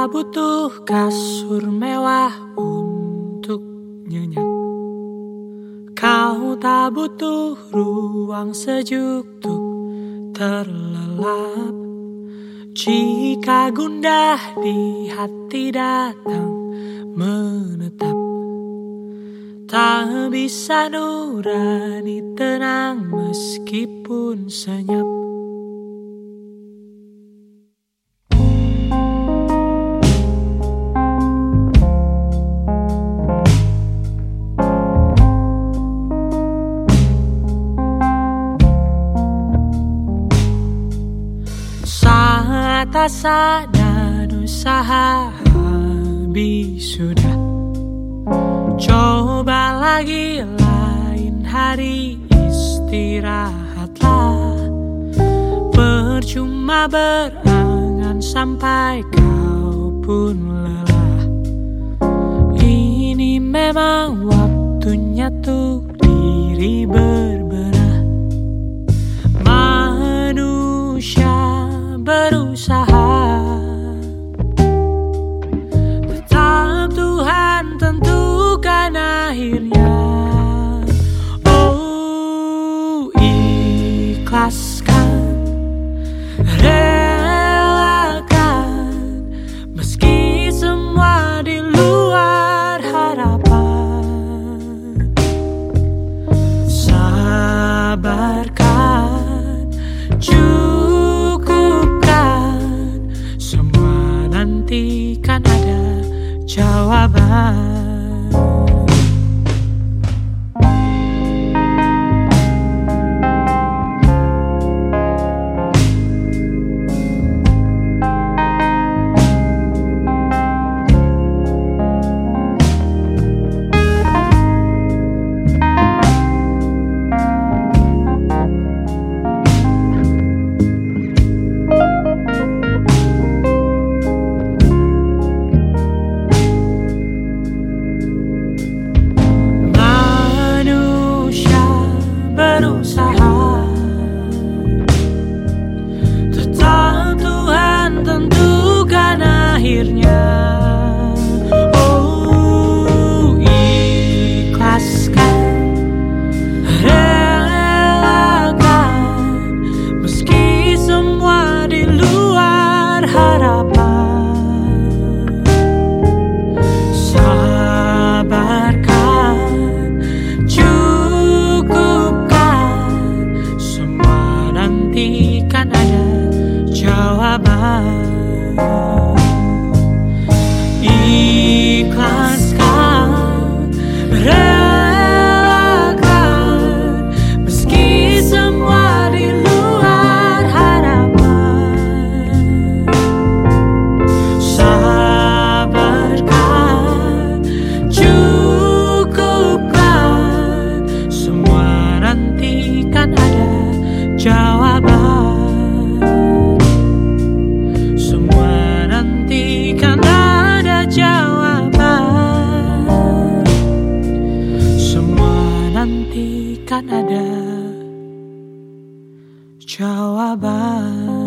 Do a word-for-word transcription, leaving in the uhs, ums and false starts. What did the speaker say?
tak butuh kasur mewah untuk nyenyak. Kau tak butuh ruang sejuk untuk terlelap. Jika gundah di hati datang menetap, tak bisa nurani tenang meskipun senyap. Saat asa dan usaha habis sudah, coba lagi lain hari istirahatlah. Percuma berangan sampai kau pun lelah. Ini memang waktunya tuh diri berbenah. Manusia berusaha, tetap Tuhan tentukan akhirnya. Oh, ikhlaskan, relakan, meski semua di luar harapan. Sabarkan, nanti kan ada jawaban. Tetap Tuhan tentukan akhirnya. Oh, ikhlaskan, relakan, meski semua di luar harapan. Sabarkan, kan ada jawaban. Ikhlaskan, relakan, meski semua di luar harapan. Sabarkan, cukupkan, semua nanti kan ada jawaban. Semua nanti kan ada jawaban. Semua nanti kan ada jawaban.